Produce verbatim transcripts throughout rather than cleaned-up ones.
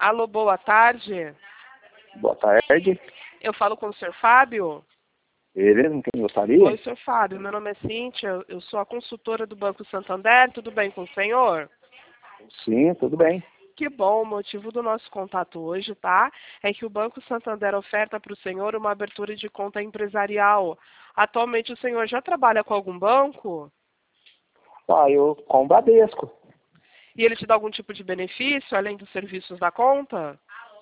Alô, boa tarde. Boa tarde. Eu falo com o senhor Fábio? Ele não quem gostaria? Oi, senhor Fábio. Meu nome é Cíntia. Eu sou a consultora do Banco Santander. Tudo bem com o senhor? Sim, tudo bem. Que bom. O motivo do nosso contato hoje, tá? É que o Banco Santander oferta para o senhor uma abertura de conta empresarial. Atualmente o senhor já trabalha com algum banco? Ah, eu com o Bradesco. E ele te dá algum tipo de benefício, além dos serviços da conta?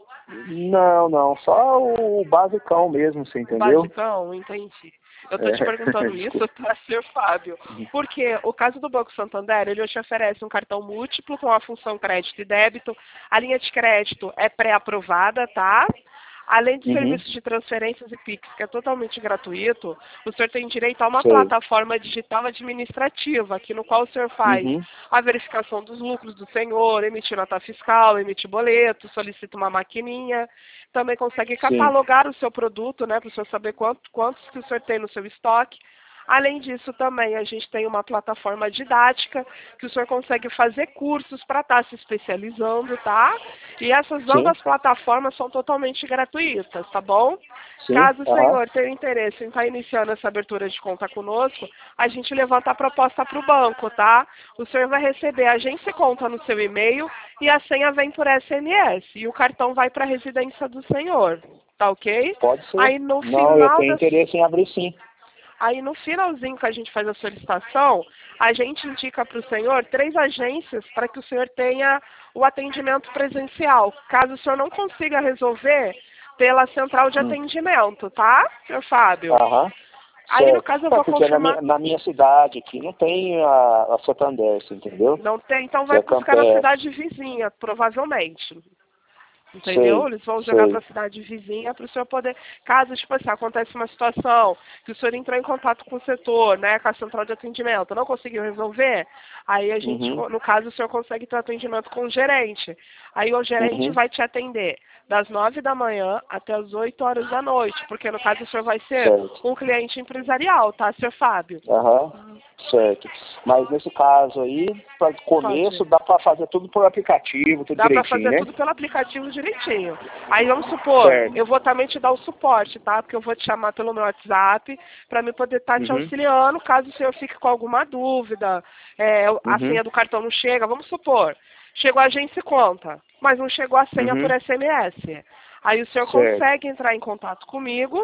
Não, não, só o basicão mesmo, você entendeu? Basicão, entendi. Eu estou te É, perguntando isso para ser Fábio, porque o caso do Banco Santander, ele te oferece um cartão múltiplo com a função crédito e débito. A linha de crédito é pré-aprovada, tá? Além de Uhum. serviços de transferências e Pix, que é totalmente gratuito, o senhor tem direito a uma Sei. plataforma digital administrativa, aqui no qual o senhor faz Uhum. a verificação dos lucros do senhor, emitir nota fiscal, emitir boleto, solicita uma maquininha, também consegue Sim. catalogar o seu produto, né, para o senhor saber quanto, quantos que o senhor tem no seu estoque. Além disso, também a gente tem uma plataforma didática que o senhor consegue fazer cursos para estar se especializando, tá? E essas Sim. ambas plataformas são totalmente gratuitas, tá bom? Sim. Caso o Aham. senhor tenha interesse em estar iniciando essa abertura de conta conosco, a gente levanta a proposta para o banco, tá? O senhor vai receber a agência conta no seu e-mail e a senha vem por S M S. E o cartão vai para a residência do senhor, tá ok? Pode ser. Aí no Não, eu final tenho da interesse em abrir sim. Aí no finalzinho que a gente faz a solicitação, a gente indica para o senhor três agências para que o senhor tenha o atendimento presencial, caso o senhor não consiga resolver pela central de Hum. atendimento, tá, senhor Fábio? Aham. Aí no Certo. caso eu É vou porque na confirmar. minha, na minha cidade aqui não tem a, a Santander, você entendeu? Não tem, então Que vai é buscar na Campestre. cidade vizinha, provavelmente. Entendeu? Sei, Eles vão jogar para sei. a cidade vizinha para o senhor poder, caso tipo assim, acontece uma situação que o senhor entrou em contato com o setor, né, com a central de atendimento, não conseguiu resolver, aí a gente, Uhum. no caso, o senhor consegue ter atendimento com o gerente. Aí o gerente Uhum. vai te atender das nove da manhã até as oito horas da noite, porque no caso o senhor vai ser Certo. um cliente empresarial, tá, senhor Fábio? Aham, certo. Mas nesse caso aí, para começo, Pode. dá para fazer tudo por aplicativo, tudo Dá para direitinho, fazer né? tudo pelo aplicativo direitinho. Aí vamos supor, Certo. eu vou também te dar o suporte, tá? Porque eu vou te chamar pelo meu WhatsApp para me poder estar te Uhum. auxiliando caso o senhor fique com alguma dúvida, é, a Uhum. senha do cartão não chega. Vamos supor, chegou a agência e conta, mas não chegou a senha por Uhum. S M S. Aí o senhor Certo. consegue entrar em contato comigo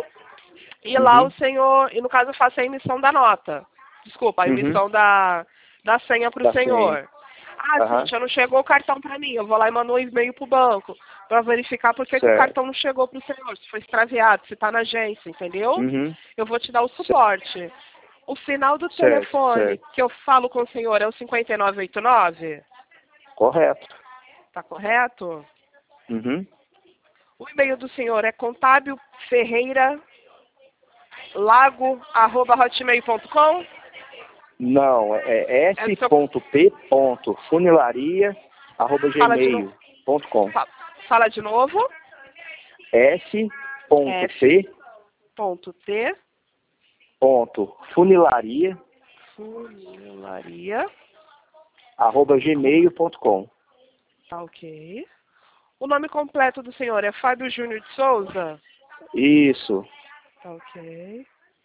e lá o Uhum. senhor, e no caso eu faço a emissão da nota. Desculpa, a Uhum. emissão da, da senha para o Da senha. senhor. Ah, Aham. Cíntia, não chegou o cartão para mim. Eu vou lá e mando um e-mail para o banco para verificar por que, que o Certo. cartão não chegou para o senhor, se foi extraviado, se está na agência, entendeu? Uhum. Eu vou te dar o Ce- suporte. O final do Certo, telefone certo. que eu falo com o senhor é o cinquenta e nove oitenta e nove? Correto. Tá correto? Uhum. O e-mail do senhor é contábil ferreira lago arroba hotmail ponto com? Não, é É seu... s.p.funilaria arroba Fala de novo. gmail ponto com. Fa- Fala de novo. F s.p. ponto T ponto funilaria funilaria. arroba gmail ponto com. Tá ok. O nome completo do senhor é Fábio Júnior de Souza? Isso. Tá ok.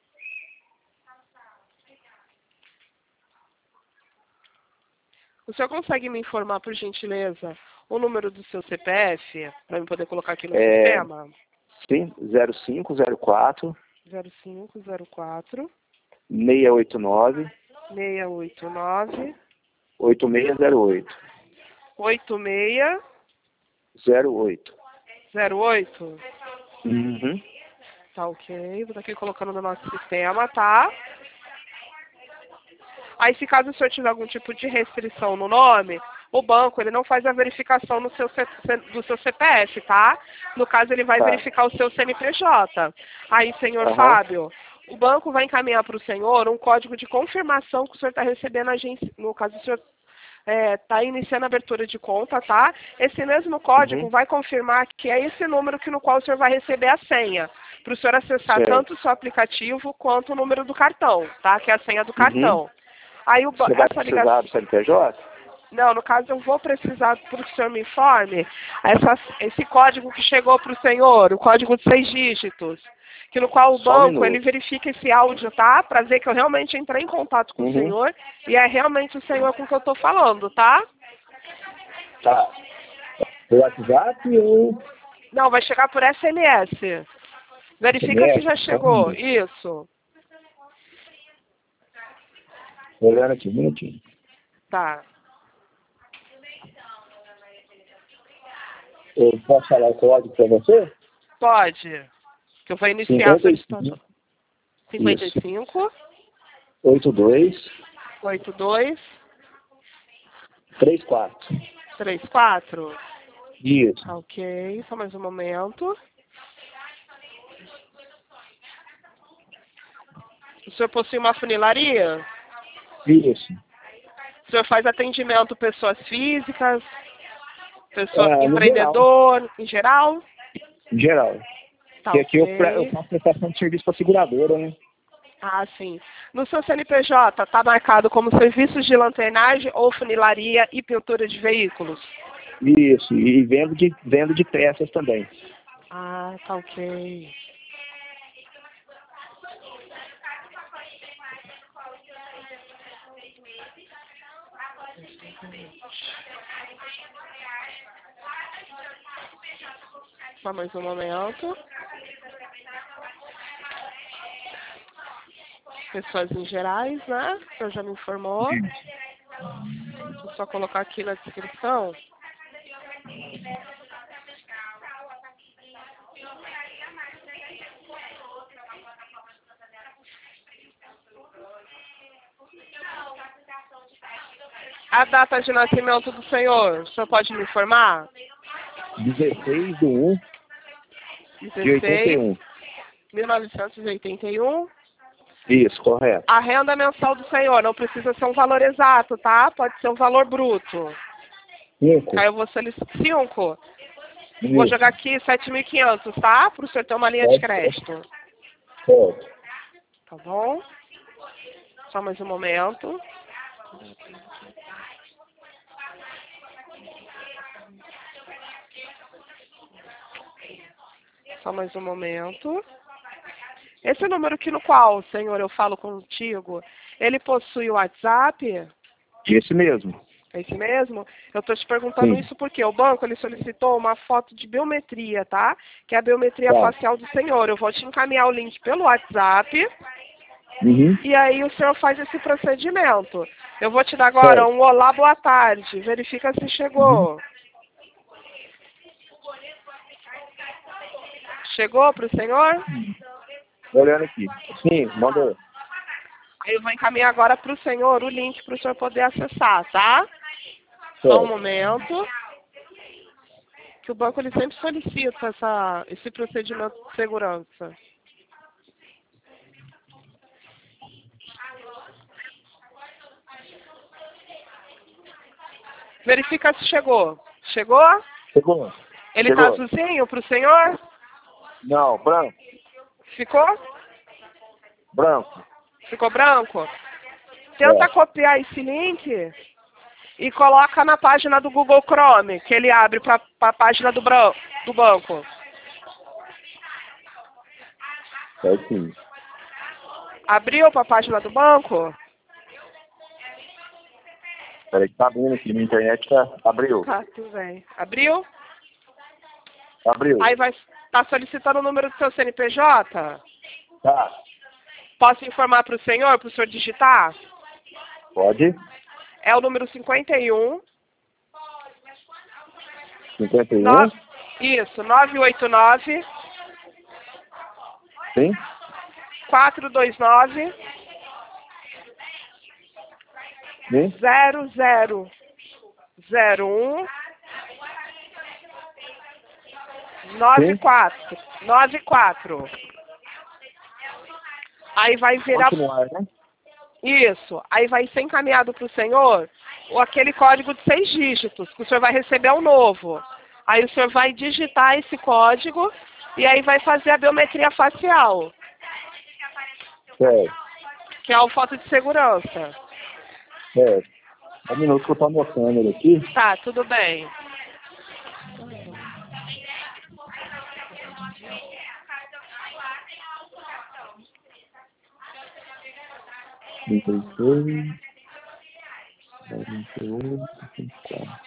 O senhor consegue me informar, por gentileza, o número do seu C P F, para eu poder colocar aqui no É, sistema? sim, zero cinco zero quatro zero cinco zero quatro seis oito nove seis oito nove oito seis zero oito. oito seis zero oito. zero oito. Uhum. Tá ok. Vou estar aqui colocando no nosso sistema, tá? Aí, se caso o senhor tiver algum tipo de restrição no nome, o banco ele não faz a verificação no seu C- C- do seu C P F, tá? No caso, ele vai Tá. verificar o seu C N P J. Aí, senhor Aham. Fábio, o banco vai encaminhar para o senhor um código de confirmação que o senhor está recebendo a agência. No caso, o senhor está iniciando a abertura de conta, tá? Esse mesmo código Uhum. vai confirmar que é esse número que no qual o senhor vai receber a senha, para o senhor acessar Certo. tanto o seu aplicativo quanto o número do cartão, tá? Que é a senha do Uhum. cartão. Aí o, ba- Você vai essa ligação, precisar do C N P J? Não, no caso eu vou precisar para que o senhor me informe essa, esse código que chegou para o senhor, o código de seis dígitos, que no qual o Só um banco minuto. ele verifica esse áudio, tá? Para ver que eu realmente entrei em contato com Uhum. o senhor e é realmente o senhor com que eu estou falando, tá? Tá. Pelo WhatsApp ou Não, vai chegar por S M S. Verifica se S M S? já Só um chegou. minuto. Isso. Tô olhando aqui, um minutinho. Tá. Eu posso falar o código para você? Pode. Que eu vou iniciar a cinquenta e solicitação. cinco, cinquenta e cinco, oitenta e dois, oitenta e dois, trinta e quatro. trinta e quatro. Isso. Ok, só mais um momento. O senhor possui uma funilaria? Isso. O senhor faz atendimento pessoas físicas, pessoa, É, no empreendedor, em geral? Em geral. Tá, Porque aqui eu, ok. pre- eu faço prestação de serviço para seguradora, né? Ah, sim. No seu C N P J, está marcado como serviços de lanternagem ou funilaria e pintura de veículos? Isso. E vendo de, vendo de peças também. Ah, tá ok. Só mais um momento. Pessoas em gerais, né? O senhor já me informou. Deixa eu só colocar aqui na descrição. A data de nascimento do senhor, o senhor pode me informar? dezesseis de um de oitenta e dezesseis, um. mil novecentos e oitenta e um. Isso, correto. A renda mensal do senhor não precisa ser um valor exato, tá? Pode ser um valor bruto. cinco. Aí eu vou solicitar cinco. Isso. Vou jogar aqui sete mil e quinhentos, tá? Para o senhor ter uma linha de crédito. Certo. Tá bom? Só mais um momento. Só mais um momento. Esse número aqui no qual, senhor, eu falo contigo, ele possui o WhatsApp? Esse mesmo. É esse mesmo? Eu estou te perguntando Sim. isso porque o banco ele solicitou uma foto de biometria, tá? Que é a biometria Tá. facial do senhor. Eu vou te encaminhar o link pelo WhatsApp Uhum. e aí o senhor faz esse procedimento. Eu vou te dar agora Certo. um olá, boa tarde. Verifica se chegou. Chegou para o senhor? Olhando aqui. Sim, mandou. Aí eu vou encaminhar agora para o senhor o link para o senhor poder acessar, tá? Só um Certo. momento. Que o banco ele sempre solicita essa, esse procedimento de segurança. Verifica se chegou. Chegou? Chegou. Ele Chegou. tá azulzinho para o senhor? Não, branco. Ficou? Branco. Ficou branco? Tenta É. copiar esse link e coloca na página do Google Chrome, que ele abre para a página do, bran do banco. Certinho. Abriu para a página do banco? Peraí que tá abrindo aqui na internet, tá? Abriu. Tá, tudo bem. Abriu? Abriu. Aí vai tá solicitando o número do seu C N P J? Tá. Posso informar para o senhor, para o senhor digitar? Pode. É o número cinquenta e um. cinquenta e um. No, isso, nove oito nove, Sim. quatro dois nove, Sim. zero zero zero um, nove quatro. nove quatro. Aí vai virar... Continuar, né? Isso. Aí vai ser encaminhado para o senhor ou aquele código de seis dígitos, que o senhor vai receber um novo. Aí o senhor vai digitar esse código e aí vai fazer a biometria facial, Certo. que é a foto de segurança. Certo. Um minuto que eu tô anotando ele aqui. Tá, tudo bem. trinta e seis, quarenta e oito, cinquenta e quatro.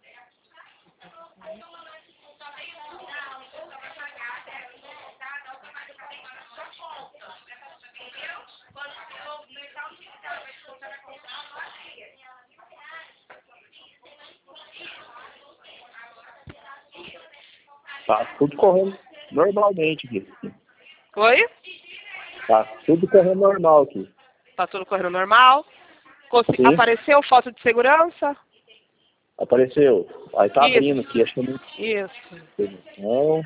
Tá tudo correndo normalmente aqui. Oi? Tá tudo correndo normal aqui. Tá tudo correndo normal? Consi- Sim. Apareceu foto de segurança? Apareceu. Aí tá Isso. abrindo aqui, acho que não. Isso. Não.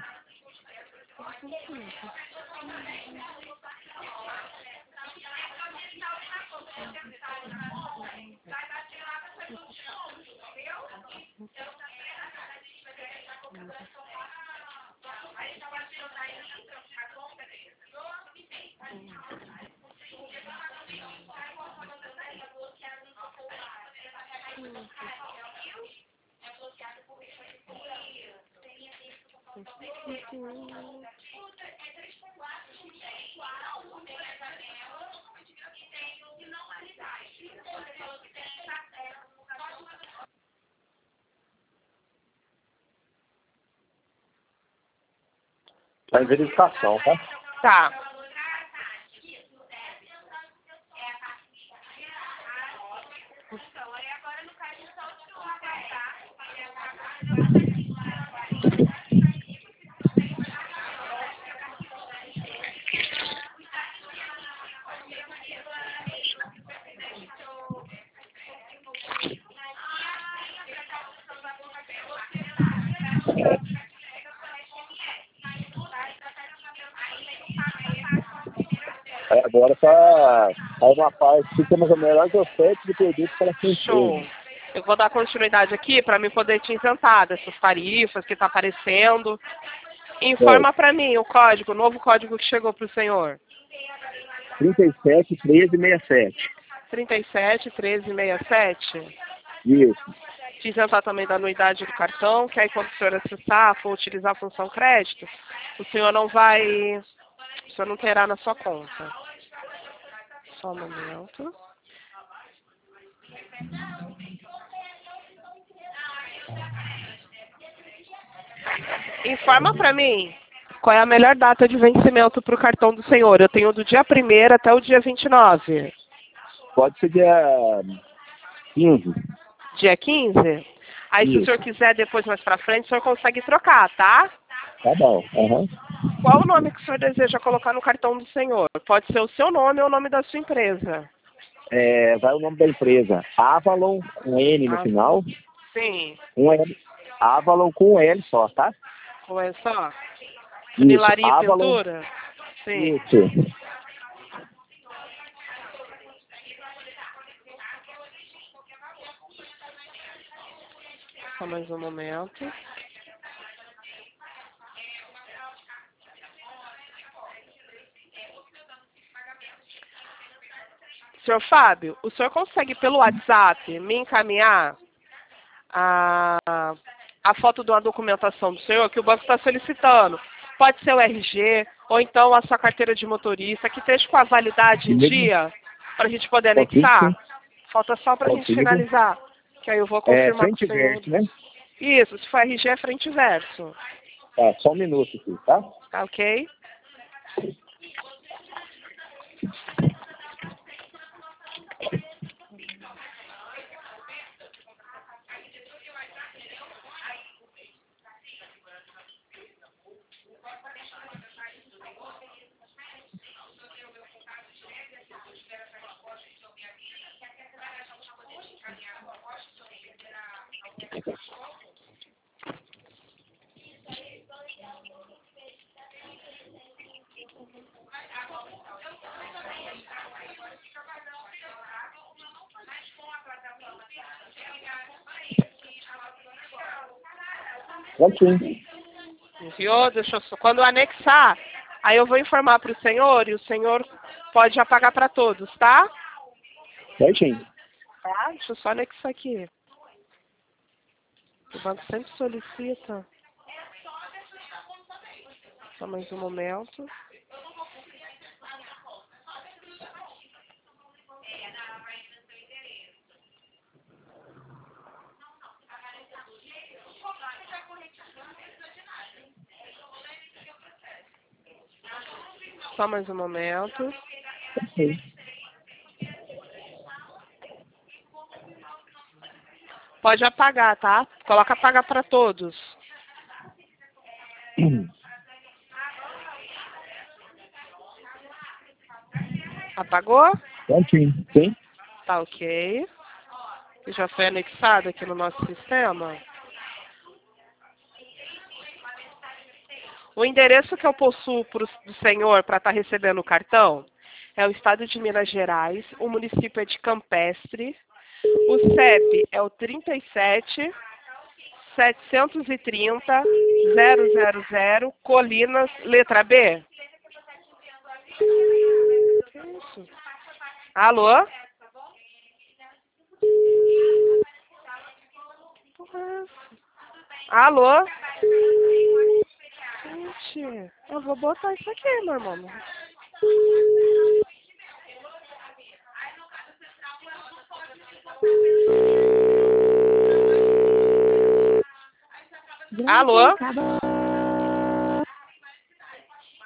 Tá em verificação, tá? Tá. Aí agora tá. Aí uma parte que temos a melhor oferta de produtos para a Show. Eu vou dar continuidade aqui para mim poder te isentar dessas tarifas que tá aparecendo. Informa para mim o código, o novo código que chegou para o senhor. trinta e sete, treze, sessenta e sete. trinta e sete, treze, sessenta e sete. Isso. Te isentar também da anuidade do cartão, que aí quando o senhor acessar, for utilizar a função crédito, o senhor não vai, o senhor não terá na sua conta. Só um momento. Informa para mim qual é a melhor data de vencimento para o cartão do senhor. Eu tenho do dia primeiro até o dia vinte e nove. Pode ser dia quinze. Dia quinze? Aí se o Isso. senhor quiser depois mais para frente, o senhor consegue trocar, tá? Tá bom. Uhum. Qual o nome que o senhor deseja colocar no cartão do senhor? Pode ser o seu nome ou o nome da sua empresa. É, vai o nome da empresa. Avalon, com N no Ah, final. sim. Um L. Avalon com L só, tá? Ou é só? Isso. Funilaria e Avalon. pintura? Sim. Isso. Só mais um momento. Senhor Fábio, o senhor consegue pelo WhatsApp me encaminhar a, a foto de uma documentação do senhor que o banco está solicitando? Pode ser o R G ou então a sua carteira de motorista, que esteja com a validade em dia, para a gente poder anexar? Falta só para a gente finalizar, que aí eu vou É, confirmar com frente o e senhor. verso, né? Isso, se for R G é frente e verso. Tá, só um minuto aqui, tá? Tá ok? Prontinho. Enviou? Deixa eu só. Quando eu anexar, aí eu vou informar para o senhor e o senhor pode já pagar para todos, tá? Certinho. Tá? Deixa eu só anexar aqui. O banco sempre solicita. Só mais um momento. Só mais um momento. Sim. Pode apagar, tá? Coloca apagar para todos. Apagou? Prontinho. Sim? Tá ok. Já foi anexado aqui no nosso sistema. O endereço que eu possuo pro, do senhor para estar recebendo o cartão é o estado de Minas Gerais, o município é de Campestre, o C E P é o trinta e sete, setecentos e trinta, zero zero zero, Colinas, letra B. Que isso? Alô? Alô? Gente, eu vou botar isso aqui, meu irmão. Alô?